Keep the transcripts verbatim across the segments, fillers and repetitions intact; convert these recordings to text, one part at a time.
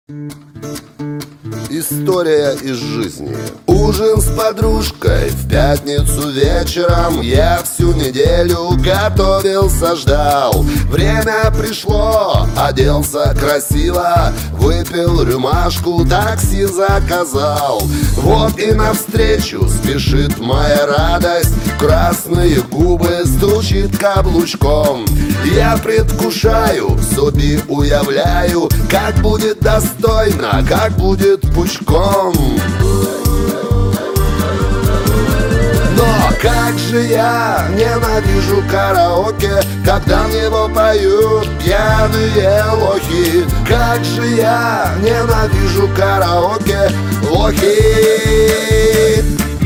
История из жизни. Ужин с подружкой в пятницу вечером. Я всю неделю готовился, ждал. Время пришло, оделся красиво, выпил рюмашку, такси заказал. Вот и навстречу спешит моя радость, красные губы стучит каблучком. Я предвкушаю, собі уявляю, как будет достойно, как будет пучком. Но как же я ненавижу караоке, когда в него поют пьяные лохи. Как же я ненавижу караоке, лохи.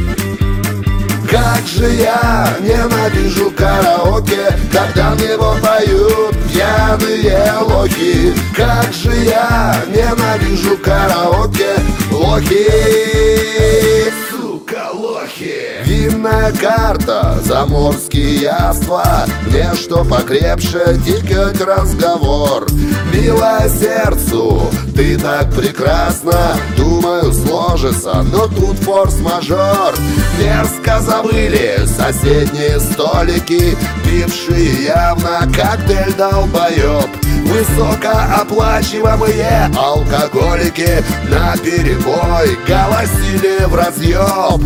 Как же я ненавижу караоке, когда в него поют пьяные лохи. Как же я ненавижу караоке, лохи. Сука, лохи. Винная карта, заморские яства, мне что покрепше тикать разговор. Милая сердцу, ты так прекрасна, думаю сложится, но тут форс-мажор. Мерзко забыли соседние столики, пившие явно коктейль долбоеб. Высокооплачиваемые алкоголики наперебой голосили в разъеб.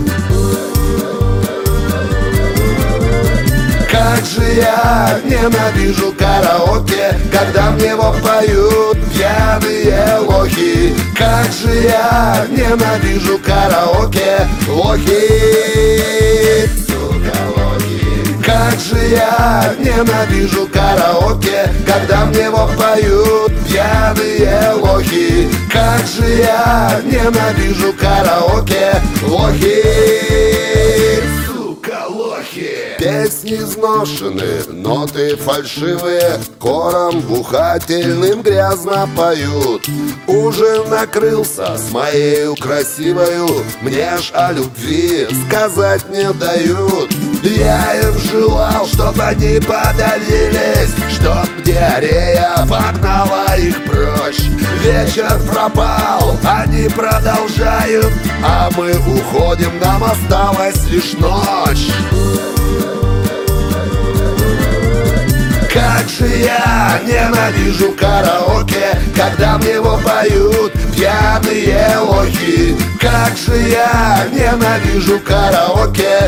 Как же я ненавижу караоке, когда в него поют пьяные лохи. Как же я ненавижу караоке, лохи. Сука, лохи. Как же я ненавижу караоке, когда в него поют пьяные лохи. Как же я ненавижу караоке, лохи. Песни изношены, ноты фальшивые, кором бухательным грязно поют. Ужин накрылся с моею красивою, мне ж о любви сказать не дают. Я им желал, чтоб они подавились, чтоб диарея погнала их прочь. Вечер пропал, они продолжают, а мы уходим, нам осталась лишь ночь. Как же я ненавижу караоке, когда в него поют пьяные лохи. Как же я ненавижу караоке,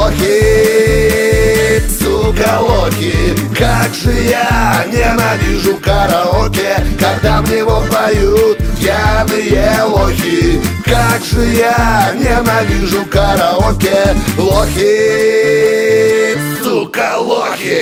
лохи. Сука, лохи. Как же я ненавижу караоке, когда в него поют пьяные лохи. Как же я ненавижу караоке, лохи. Сука, лохи.